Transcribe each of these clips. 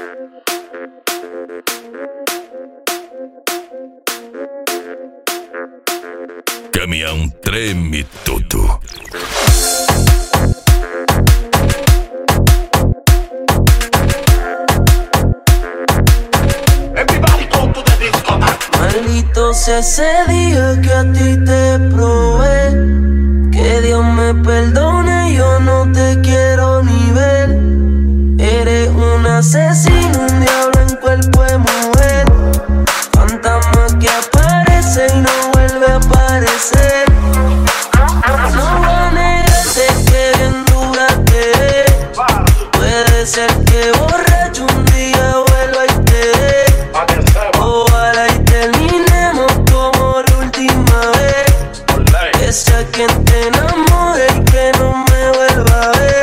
Caminhão treme tudo. Maldito sea ese día que a ti te probé. Que Dios me perdone, yo no te quiero ni ver. Eres un asesino, un diablo en cuerpo de mujer. Fantasma que aparece y no vuelve a aparecer. No voy a negarte que bien dura te es. Puede ser que borracho un día vuelva y te dé. Ojalá y terminemos como la última vez. Que sea quien te enamore y que no me vuelva a ver.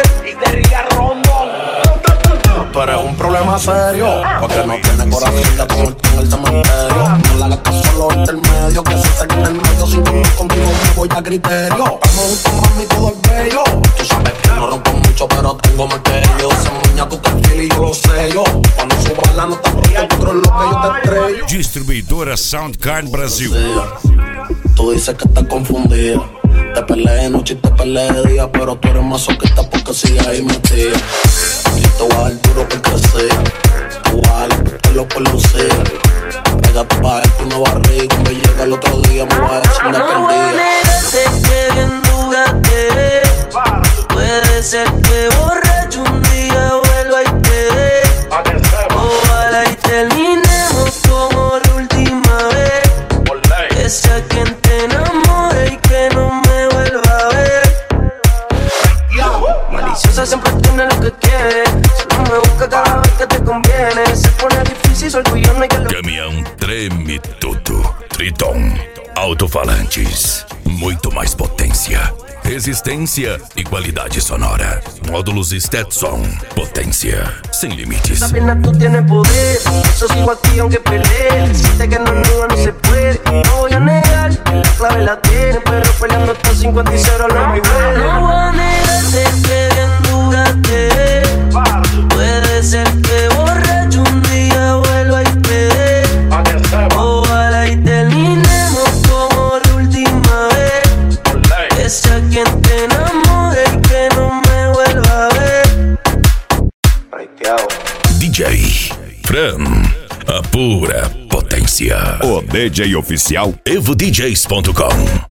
Pero es un problema serio, porque no tiene corazón, ya te muerto en el cementerio. No le hagas caso a los intermedios, que se saquen en el medio. Si no contigo me voy a criterio. Estamos juntos, mami, todo es bello. Tú sabes que no rompo mucho, pero tengo más que yo. Se muña tu perfil y yo lo sé yo. Cuando suba la nota, porque tú crees lo que yo te estrello. Distribuidora Soundcard Brasil. Tú dices que estás confundida. Te peleé de noche y te peleé de día, pero tú eres masoquista porque sigues ahí metida. Yo te voy a dar duro porque sea. Tú vas a disfrutarlo por lucir. Pégate pa' darte una barriga. Cuando llega el otro día me voy a decir una No voy a negarte que bien dura te ves. Puede ser que borracho un día vuelva y te dé. Ojalá y terminemos como la última vez. Que sea quien te enamore y que no me vuelva a ver. Maliciosa siempre tiene lo que quiere. Solo me busca cada vez que te conviene. Se pone difícil, soy tuyo, no hay que lo... Caminhão treme tudo. Triton. Alto-falantes. Muito mais potência, resistência e qualidade sonora. Módulos Stetson. Potência sem limites. Esa pierna tú tienes poder. Eso sigo aquí aunque pelee. Decirte que no es nueva, no se puede. No voy a negar, la clave la tiene. Pero peleando hasta 50 y 0 no me huele. No voy a negarte que bien dura te es. Puede ser que borracho un día vuelva y te dé. Ojalá y terminemos como la última vez. Que sea quien te enamore y que no me vuelva a ver. DJ Fran. A pura potência. O DJ oficial EvoDJs.com